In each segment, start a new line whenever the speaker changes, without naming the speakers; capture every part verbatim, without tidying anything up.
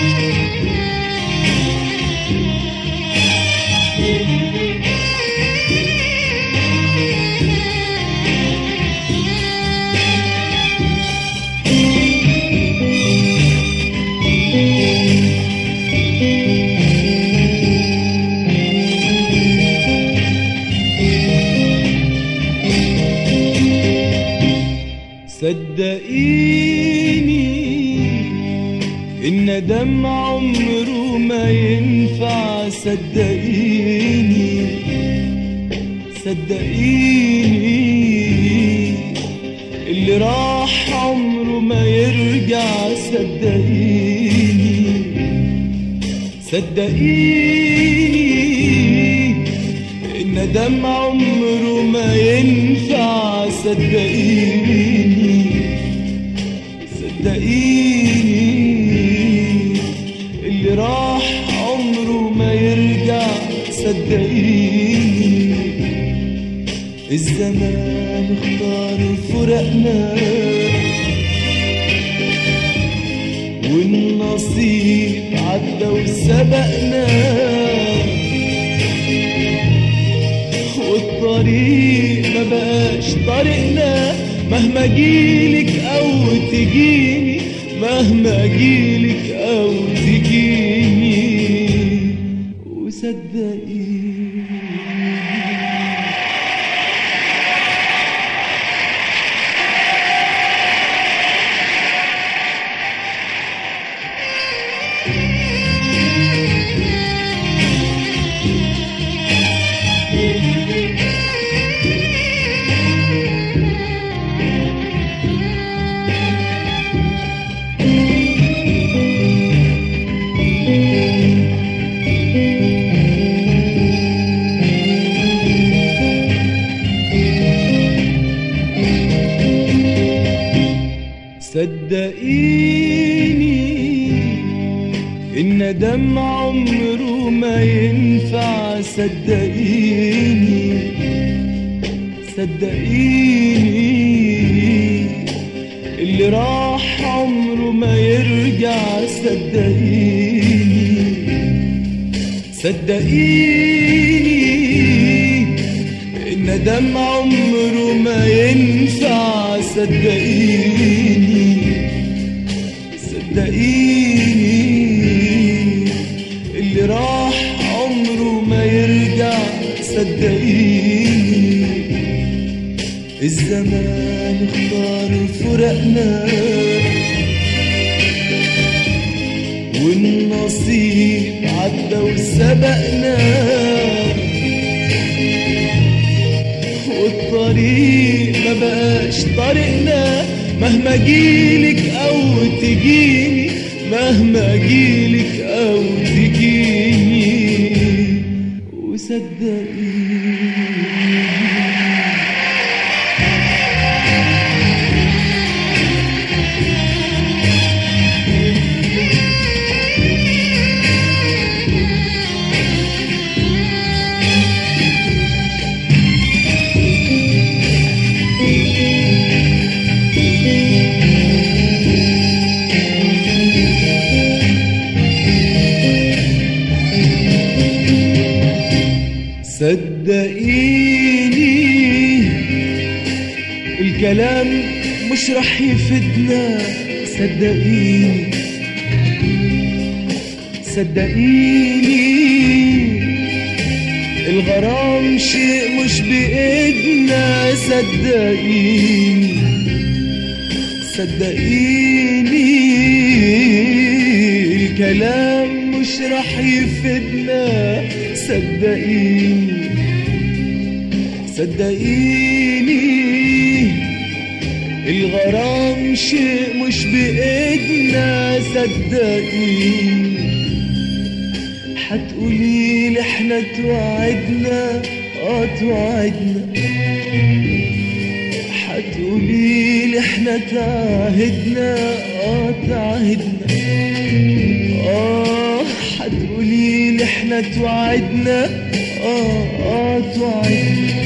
صدقيني الندم عمره ما ينفع، صدقيني صدقيني اللي راح عمره ما يرجع، صدقيني صدقيني الندم عمره ما ينفع، صدقيني صدقيني اللي راح عمره ما يرجع، صدقيني الزمان اختار فرقنا والنصيب عدى وسبقنا، والطريق ما بقاش طريقنا، مهما جيلك او تجيني، مهما جيلك او تجيني، وصدقيني صدقيني الندم عمره ما ينفع، صدقيني صدقيني اللي راح عمره ما يرجع، صدقيني صدقيني الندم عمره ما ينفع، صدقيني صدقيني اللي راح عمره ما يرجع، صدقيني الزمان اختار فرقنا والنصيب عدى وسبقنا، والطريق ما بقاش طريقنا، مهما جيلك او تجيني، مهما جيلك او تجيني، وصدقيني صدقيني الكلام مش رح يفيدنا، صدقيني صدقيني الغرام شيء مش بإيدنا، صدقيني صدقيني الكلام مش رح يفيدنا، صدقيني صدقيني الغرام شيء مش بإيدنا، صدقيني حتقوليلي احنا توعدنا، اه توعدنا، حتقوليلي احنا تعهدنا، اه تعهدنا، اه حتقوليلي احنا توعدنا، اه اه توعدنا،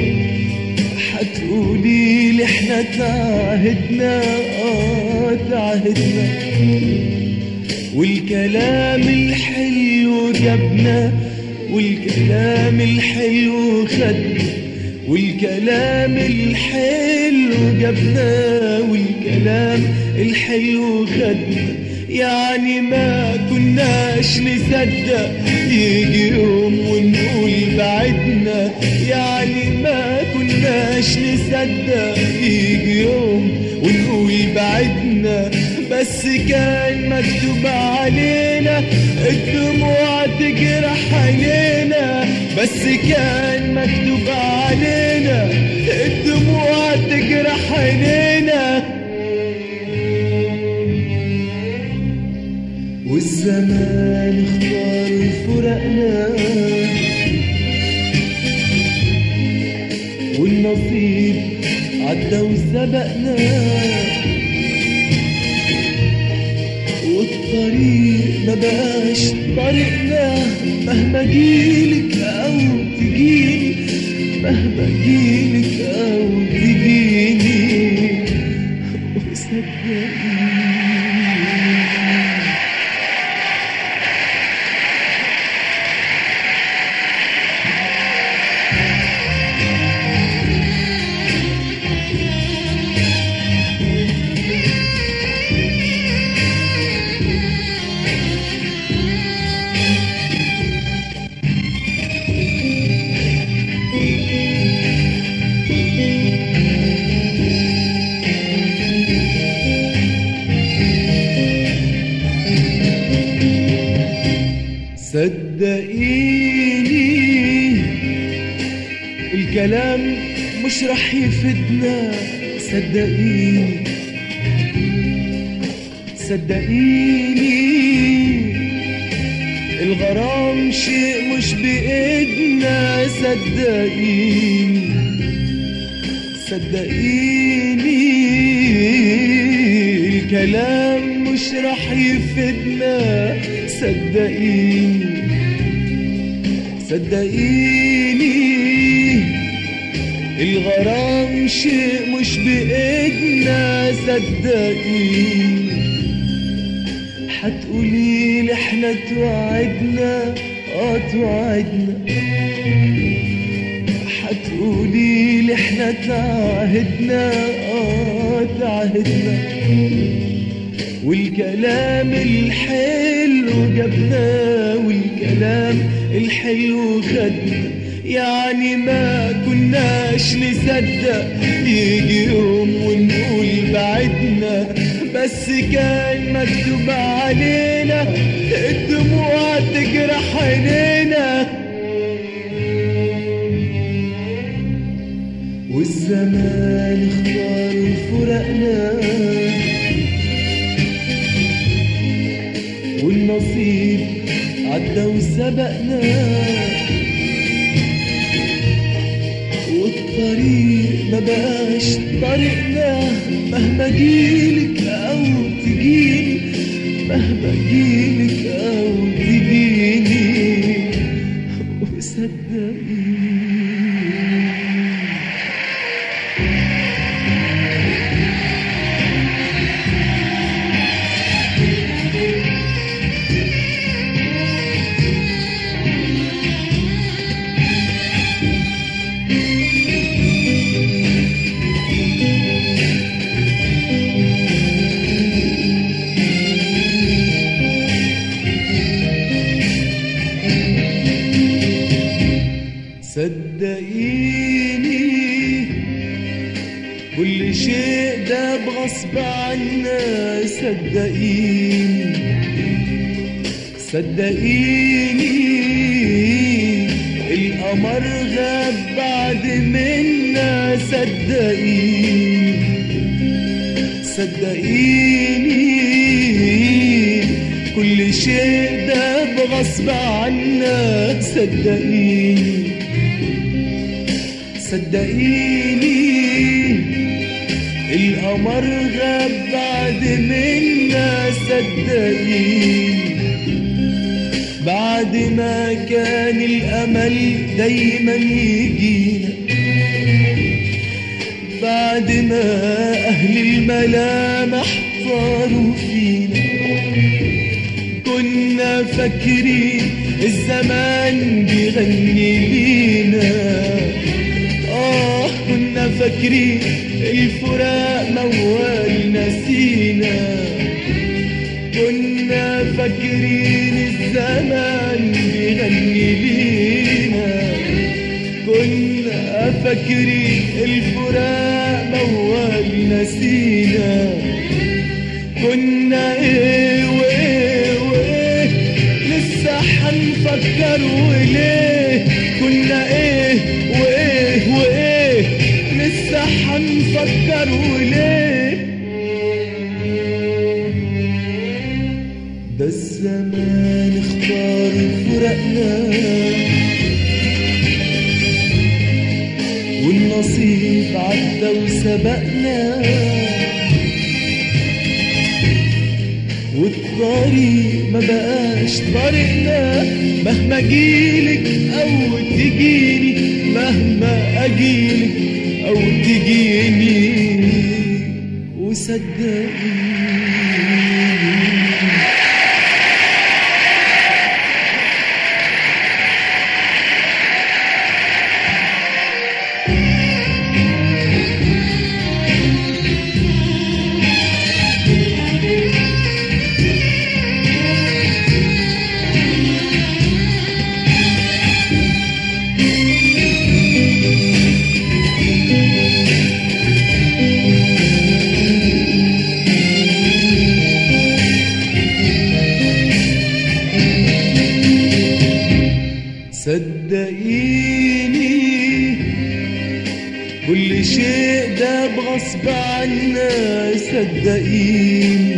حتقوليلي احنا تعهدنا، اه تعهدنا، والكلام الحلو جابنا، والكلام الحلو خدنا، والكلام الحلو جابنا، والكلام الحلو خدنا. يعني ما كناش نصدق يجي يوم ونقول بعدنا، يعني ما كناش نصدق يجي يوم ونقول بعدنا. بس كان مكتوب علينا الدموع تجرح عينينا، بس كان مكتوب علينا الدموع تجرح عينينا. والزمان اختار فرقنا، والنصيب عدى وسبقنا، والطريق ما بقاش طريقنا. مهما جيلك او تجيني، مهما جيلك او تجيني، وصدقني صدقيني الكلام مش رح يفيدنا. صدقيني صدقيني الغرام شيء مش بإيدنا. صدقيني صدقيني الكلام مش رح يفيدنا. صدقيني صدقيني الغرام شيء مش بإيدنا. صدقيني حتقوليلي احنا توعدنا، اه توعدنا. حتقوليلي احنا تعهدنا، اه تعهدنا. والكلام الحلو جابنا، والكلام الحلو خدنا. يعني ما كناش نصدق يجي يوم ونقول بعدنا. بس كان مكتوب علينا الدموع تجرح عينينا. والزمان اختار فرقنا، والنصيب عدى وسبقنا، والطريق ما بقاش طريقنا. مهما جيلك او تجيني، مهما جيلك او تجيني، وصدقيني صدقيني كل شيء ده بغصب عنا. صدقيني صدقيني القمر غاب بعد منا. صدقيني صدقيني كل شيء ده بغصب عنا. صدقيني صدقيني القمر غاب بعد منا. صدقيني بعد ما كان الأمل دايما يجينا، بعد ما أهل الملامح طاروا فينا، كنا فاكرين الزمان بيغني لينا، آه كنا فاكرين الفراق موال نسينا، كنا فاكرين الزمان بيغني لينا، كنا فاكرين الفراق موال نسينا، كنا ايه وايه وايه لسه حنفكر وليه، كنا ايه وايه وايه لسه حنفكر وليه. ده الزمان اختار فرقنا والنصيب عدى وسبقنا، والطريق ما بقاش طريقنا، مهما جيلك او تجيني، مهما اجيلك او تجيني وصدقيني. صدقيني كل شيء ده بغصب عنا، صدقيني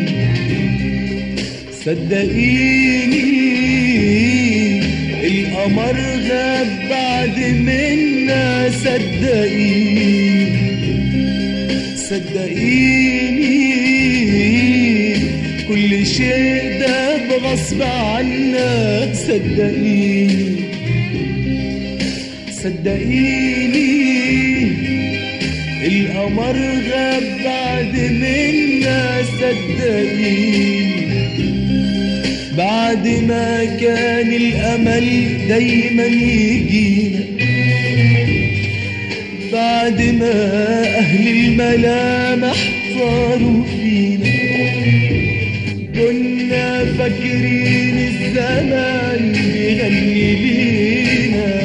صدقيني القمر غاب بعد منا، صدقيني صدقيني كل شيء ده بغصب عنا، صدقيني صدقيني القمر غاب بعد منا، صدقيني بعد ما كان الأمل دايما يجينا، بعد ما أهل الملامح صاروا فينا، كنا فاكرين الزمان بيغني لينا،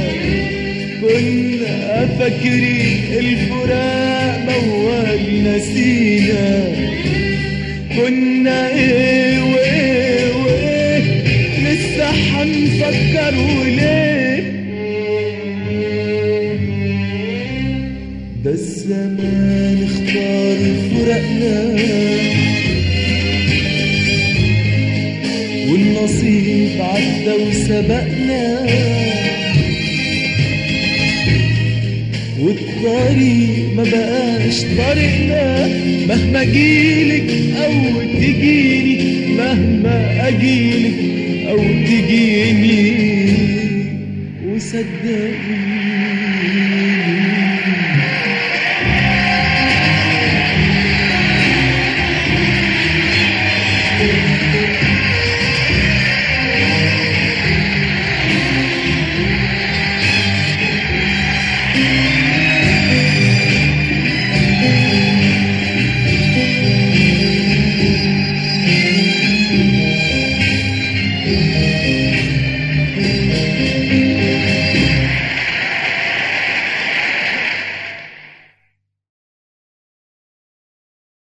كنا فاكرين الفراق موال نسينا، كنا ايه وايه وايه لسه حنفكر وليه. ده الزمان اختار فرقنا والنصيب عدى وسبقنا، والطريق ما بقاش طريقنا، مهما جيلك او تجيني، مهما اجيلك او تجيني وصدقيني.